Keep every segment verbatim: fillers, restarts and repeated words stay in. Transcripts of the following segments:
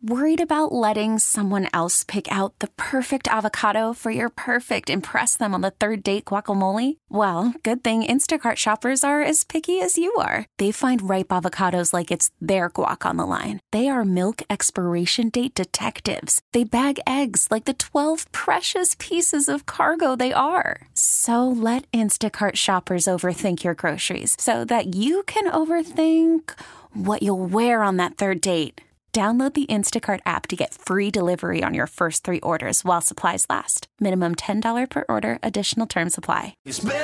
Worried about letting someone else pick out the perfect avocado for your perfect impress them on the third date guacamole? Well, good thing Instacart shoppers are as picky as you are. They find ripe avocados like it's their guac on the line. They are milk expiration date detectives. They bag eggs like the twelve precious pieces of cargo they are. So let Instacart shoppers overthink your groceries so that you can overthink what you'll wear on that third date. Download the Instacart app to get free delivery on your first three orders while supplies last. Minimum ten dollars per order. Additional terms apply.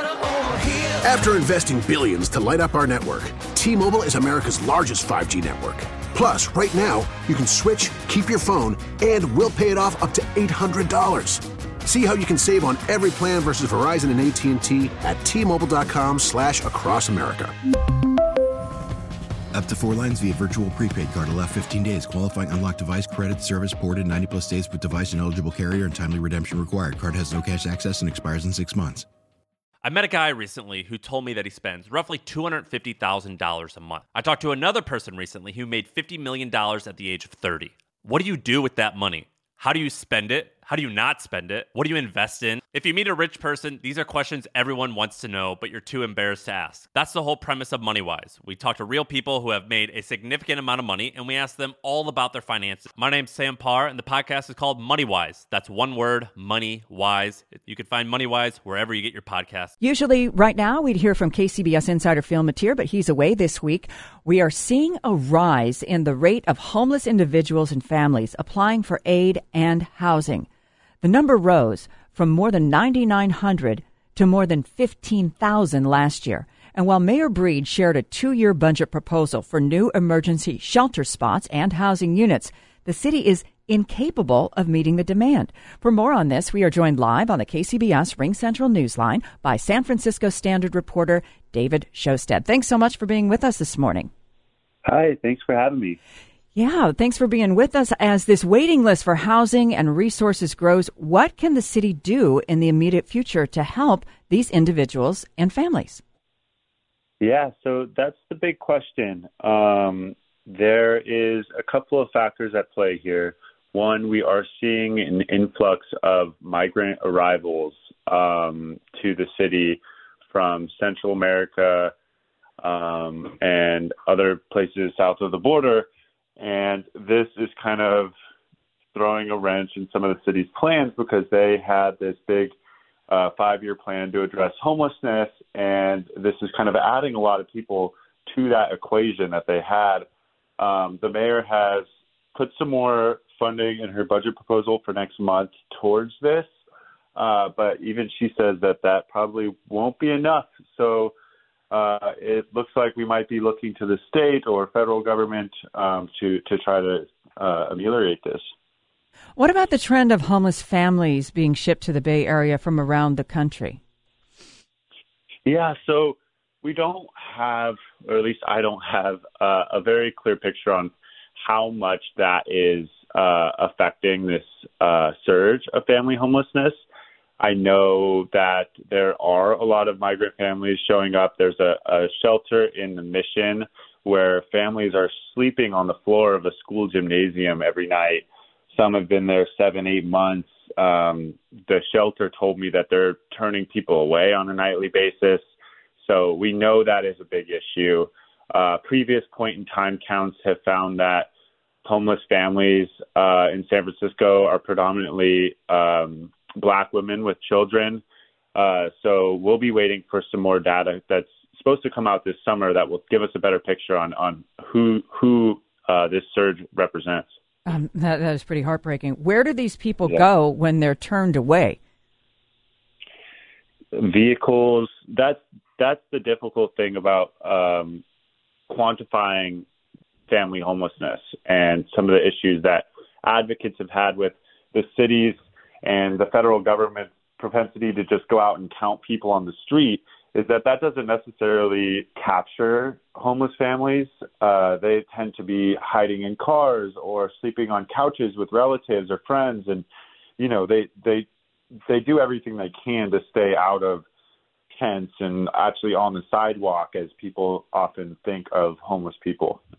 After investing billions to light up our network, T-Mobile is America's largest five G network. Plus, right now, you can switch, keep your phone, and we'll pay it off up to eight hundred dollars. See how you can save on every plan versus Verizon and A T and T at T-Mobile.com slash across America. Up to four lines via virtual prepaid card. Allow fifteen days. Qualifying unlocked device credit service ported ninety plus days with device and eligible carrier and timely redemption required. Card has no cash access and expires in six months. I met a guy recently who told me that he spends roughly two hundred fifty thousand dollars a month. I talked to another person recently who made fifty million dollars at the age of thirty. What do you do with that money? How do you spend it? How do you not spend it? What do you invest in? If you meet a rich person, these are questions everyone wants to know, but you're too embarrassed to ask. That's the whole premise of MoneyWise. We talk to real people who have made a significant amount of money, and we ask them all about their finances. My name's Sam Parr, and the podcast is called MoneyWise. That's one word, MoneyWise. You can find MoneyWise wherever you get your podcasts. Usually, right now, we'd hear from K C B S insider Phil Matier, but he's away this week. We are seeing a rise in the rate of homeless individuals and families applying for aid and housing. The number rose from more than nine thousand nine hundred to more than fifteen thousand last year. And while Mayor Breed shared a two-year budget proposal for new emergency shelter spots and housing units, the city is incapable of meeting the demand. For more on this, we are joined live on the K C B S Ring Central Newsline by San Francisco Standard reporter David Shosted. Thanks so much for being with us this morning. Hi, thanks for having me. Yeah, thanks for being with us. As this waiting list for housing and resources grows, what can the city do in the immediate future to help these individuals and families? Yeah, so that's the big question. Um, there is a couple of factors at play here. One, we are seeing an influx of migrant arrivals um, to the city from Central America um, and other places south of the border. And this is kind of throwing a wrench in some of the city's plans because they had this big uh, five-year plan to address homelessness, and this is kind of adding a lot of people to that equation that they had. Um, the mayor has put some more funding in her budget proposal for next month towards this, uh, but even she says that that probably won't be enough. So Uh, it looks like we might be looking to the state or federal government um, to, to try to uh, ameliorate this. What about the trend of homeless families being shipped to the Bay Area from around the country? Yeah, so we don't have, or at least I don't have, uh, a very clear picture on how much that is uh, affecting this uh, surge of family homelessness. I know that there are a lot of migrant families showing up. There's a, a shelter in the Mission where families are sleeping on the floor of a school gymnasium every night. Some have been there seven, eight months. Um, the shelter told me that they're turning people away on a nightly basis. So we know that is a big issue. Uh, previous point-in-time counts have found that homeless families uh, in San Francisco are predominantly um, Black women with children. Uh, so we'll be waiting for some more data that's supposed to come out this summer that will give us a better picture on, on who who uh, this surge represents. Um, that, that is pretty heartbreaking. Where do these people yeah. go when they're turned away? Vehicles. That's that's the difficult thing about um, quantifying family homelessness and some of the issues that advocates have had with the cities and the federal government's propensity to just go out and count people on the street is that that doesn't necessarily capture homeless families. Uh, they tend to be hiding in cars or sleeping on couches with relatives or friends. And, you know, they, they, they do everything they can to stay out of tents and actually on the sidewalk as people often think of homeless people.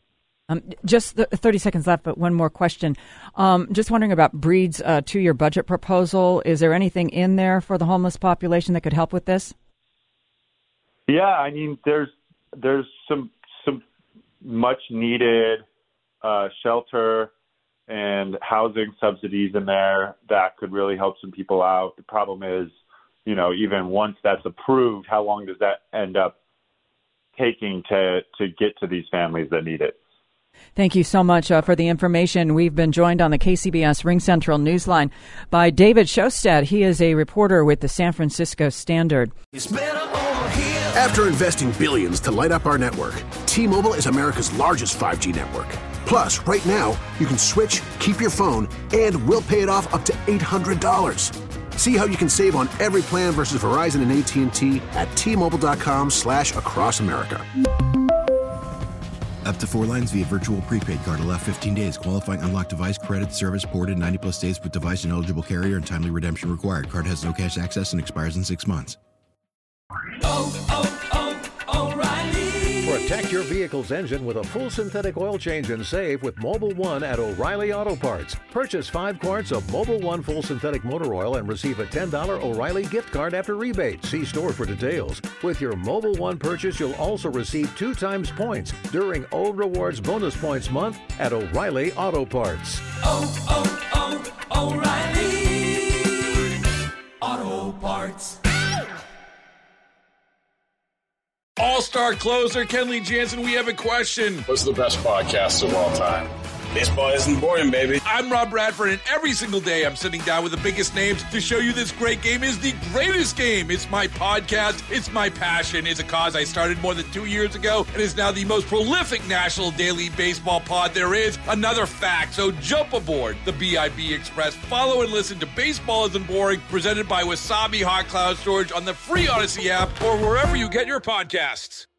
Um, just th- thirty seconds left, but one more question. Um, just wondering about Breed's uh, two-year budget proposal. Is there anything in there for the homeless population that could help with this? Yeah, I mean, there's there's some some much needed uh, shelter and housing subsidies in there that could really help some people out. The problem is, you know, even once that's approved, how long does that end up taking to to get to these families that need it? Thank you so much uh, for the information. We've been joined on the K C B S Ring Central Newsline by David Shostad. He is a reporter with the San Francisco Standard. After investing billions to light up our network, T-Mobile is America's largest five G network. Plus, right now, you can switch, keep your phone, and we'll pay it off up to eight hundred dollars. See how you can save on every plan versus Verizon and A T and T at T-Mobile.com slash across America. Up to four lines via virtual prepaid card. Allow fifteen days. Qualifying unlocked device credit service ported ninety plus days with device and eligible carrier and timely redemption required. Card has no cash access and expires in six months. Oh, oh, oh, O'Reilly. Protect your vehicle's engine with a full synthetic oil change and save with Mobil one at O'Reilly Auto Parts. Purchase five quarts of Mobil one full synthetic motor oil and receive a ten dollars O'Reilly gift card after rebate. See store for details. With your Mobil one purchase, you'll also receive two times points during O Rewards Bonus Points Month at O'Reilly Auto Parts. Oh, oh, oh, O'Reilly Auto Parts. All-star closer Kenley Jansen, we have a question. What's the best podcast of all time? Baseball isn't boring, baby. I'm Rob Bradford, and every single day I'm sitting down with the biggest names to show you this great game is the greatest game. It's my podcast. It's my passion. It's a cause I started more than two years ago and is now the most prolific national daily baseball pod there is. Another fact, so jump aboard the B I B Express. Follow and listen to Baseball Isn't Boring, presented by Wasabi Hot Cloud Storage on the free Odyssey app or wherever you get your podcasts.